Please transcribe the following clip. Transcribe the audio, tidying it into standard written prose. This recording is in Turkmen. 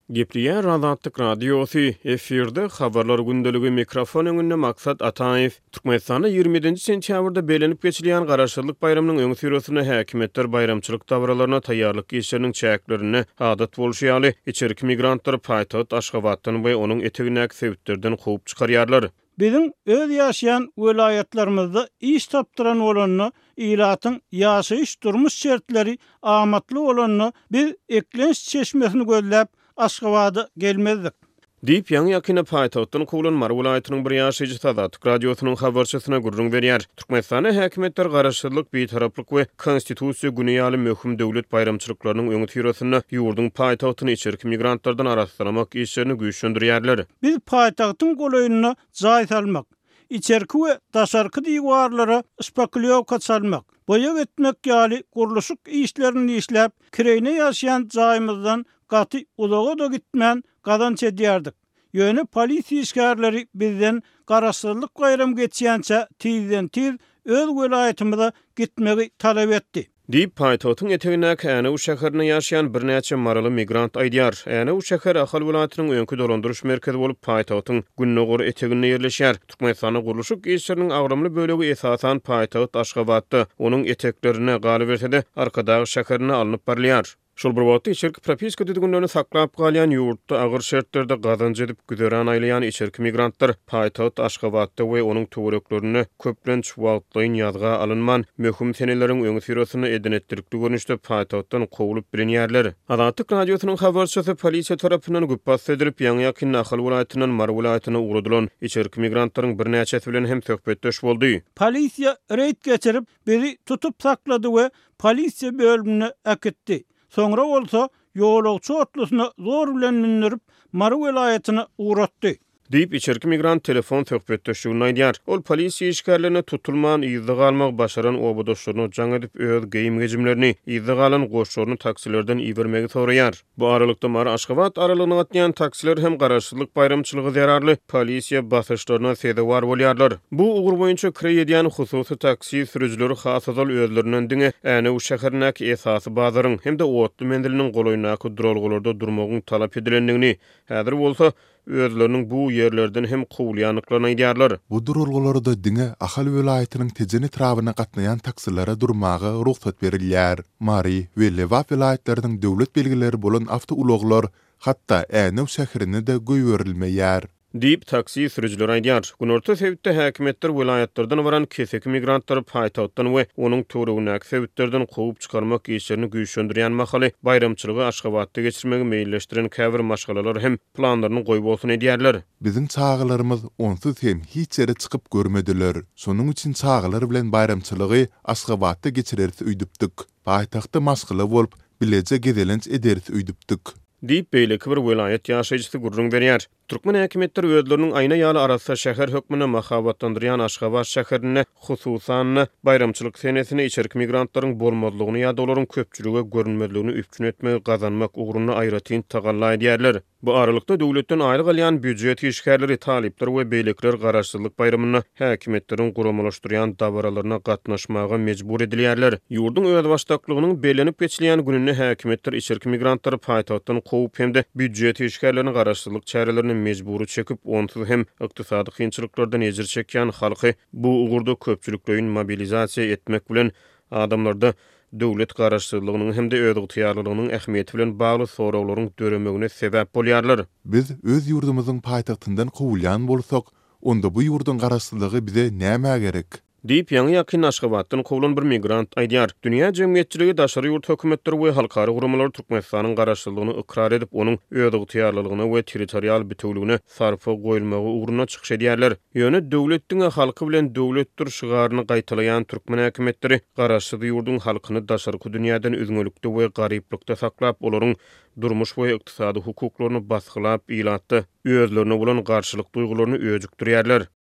Gepliýär Azatlyk radiosu efirde habarlar gündəligi mikrofon öňünde maksat Ataýew. Türkmenistanda 20-nji sentýabrda belenip geçilýän Garaşsyzlyk bayramynyň öňü süresine häkimetler bayramçylyk dawralaryna taýýarlyk işleriniň çäklerini adat bolşýaly içerki migrantlar paýtagat Aşgabatdan we onuň etegindäki sebitlerden gowy çykarýarlar. Bizim öz ýaşaýan welaýatlarymyzda iş tapdyran bolanyny, ilatyň ýaşaýyş durmuş şertleri amatly bolanyny biz eklenç çeşmesini gözläp Aşgabatda gelmezdik. Diýip ýaňy ýakyna paýtagatdan kuwulan Mar welaýatynyň bir ýaşaýjy Azatlyk radiosynyň habarçysyna gurrun berýär. Türkmenistanda häkimetler Garaşsyzlyk, betaraplyk we konstitusiýa güni ýaly möhüm döwlet bayramçylyklarynyň öňü süresinde ýurdun paýtagatyny içerki migrantlardan araşdyrmak işlerini güýçlendirýärler. Biz paýtagtyň golaýynyna jaý salmak, içerki we daşarky diýwarlara spekuliýaw salmak, boýa etmek ýaly gurulşyk işlerini işläp, kireyne ýaşaýan jaýymyzdan gaty uzaga da gitmän gazanç edýärdik. Ýöne polisiýa işgärleri bizden Garaşsyzlyk bayram geçýänçe tizden-tiz öz welaýatymyza gitmegi talap etdi. Diýip paýtagatyň etegindäki Äne şäherine ýaşaýan bir näçe maraly migrant aýdýar. Äne şäher ahal welaýatynyň öňkü dolandyryş merkezi bolup paýtagatyň günnägor eteginde ýerleşýär. Türkmenistanyň gurulşyk işleriniň agramly bölegi esasan paýtagat Aşgabatda, onuň eteklerine galy bersede arkadaky şäherine alınıp barylýar. Şol bir wagtda içerki propiska düzgünlerini saklap galýan ýurtda agyr şertlerde gazanç edip güderen aýlayan içerki migrantlar paýtagat Aşgabatda we onuň töwereklerini köplenç wagtlaýyn ýazga alynman möhüm seneleriň öňü süresine edenetdirikli görnüşde paýtagatdan kowulyp bilinýärler. Azatlyk radiosynyň habarçysy polisiýa tarapyndan güpas edilip ýaňy ýakyn Ahal welaýatynyň Mar welaýatyna uğradylan içerki migrantlaryň bir näçesi bilen hem söhbetdeş boldy. Polisiýa reýd geçirip bizi tutup saklady we polisiýa bölümine aketdi. Soňra bolsa ýolagçy otlusyna zor bilen mindirip Mar welaýatyna uğratdy. Diýip içerki migrant telefon söhbetdeşigini aýdýar. Ol polisiýa işgärlerine tutulman ýyzdyk almak başaran obodaşlaryny jaň edip öz geýim gejimlerini ýyzdyk alan goşlaryny taksilerden iýermegi soraýar. Bu aralykda Mar Aşgabat aralygyny gatnaýan taksiler hem Garaşsyzlyk bayramçylygy zerarly polisiýa basyşlaryna sedewar bolýarlar. Bu ugur boýunça kirä edýän hususy taksi sürüjileri hasazal özlerinden diňe Äne şäherindäki esasy bazaryň hem-de otly mendiliniň golaýynaky duralgylarda durmagyň talap edilendigini, häzir bolsa özleriniň bu ýerlerden hem kowulýanlyklaryny aýdýarlar. Bu durulgularda diňe Ahal welaýatynyň tejeni trabyna gatnaýan taksilara durmagy ruhsat berilýär. Mari we Lewap welaýatlarynyň döwlet belgileri bolan awtouloglar hatda Äne şäherine de goýberilmeýär. Diýip taksi sürüjileri aýdýar. Günorta sebitde häkimetler welaýatlardan baran keseki migrantlary paýtagatdan we onuň töweregindäki sebitlerden gowyp çykarmak işlerini güýçlendirýän mahaly bayramçylygy Aşgabatda geçirmegi meýilleşdiren käbir maşgalalar hem planlaryny goýup bolsun edýärler. Biziň çağalarymyz onsuz hem hiç ýere çykyp görmediler. Şonuň üçin çağalar bilen bayramçylygy Aşgabatda geçirersi üýdüpdik. Paýtagtda maşgala bolup bileje gedelenç edersi üýdüpdik. Diýip beýleki bir welaýat ýaşaýjysy gurrun berýär. Türkmen häkimetleri özleriniň aýna ýaly arasy şäher hökmüne mahabatlandyrýan Aşgabat şäherine hususan bayramçylyk senesine içerki migrantlaryň bolmadlygyny ýa-da olaryň köpçülige görünmezligini üpçün etmegi gazanmak ugruna aýratyn tagalla edýärler. Bu aralykda döwletden aýryk alýan büdjet işgärleri, talipler we beýlekler Garaşsyzlyk bayramyna häkimetleriň guramalaşdyrýan dawralaryna gatnaşmaga mejbur edilýärler. Ýurdun öz başdaklygynyň belenip geçilýän gününe häkimetler içerki migrantlary paýtagatdan gowyp hem-de büdjet işgärlerini Garaşsyzlyk çärelerini mejburi çekip onsuz hem ykdysady kynçylyklardan ejir çekýän halky bu ugurda köpçülikleýin mobilizasiýa etmek bilen adamlarda döwlet garaşsyzlygynyň hem-de öz ýygytyarlygynyň ähmiýeti bilen bagly sorawlaryň döremegine sebäp bolýarlar. Biz öz ýurdumyzyň paýtagtyndan kowulýan bolsak, onda bu ýurdun garaşsyzlygy bize näme gerek? Diýip ýaňy ýakyn Aşgabatdan kowulan bir migrant aýdýar. Dünýä jemgyýetçiligi daşary ýurt hökümetleri we halkary guramalar Türkmenistanyň garaşsyzlygyny ikrar edip, onuň öz ýygytyarlygyny we territorial bütünligine sarfa goýulmagy ugruna çykyş edýärler. Ýöne döwletdiň halky bilen döwletdir şygaryny gaýtalaýan Türkmen häkimetleri garaşsyz ýurdun halkyny daşarky dünýäden üzgünlikde we garyplykda saklap, olaryň durmuş we ykdysady hukuklaryny basgylap iýlatdy. Özlerine bolan garşylyk duýgularyny öjükdirýärler.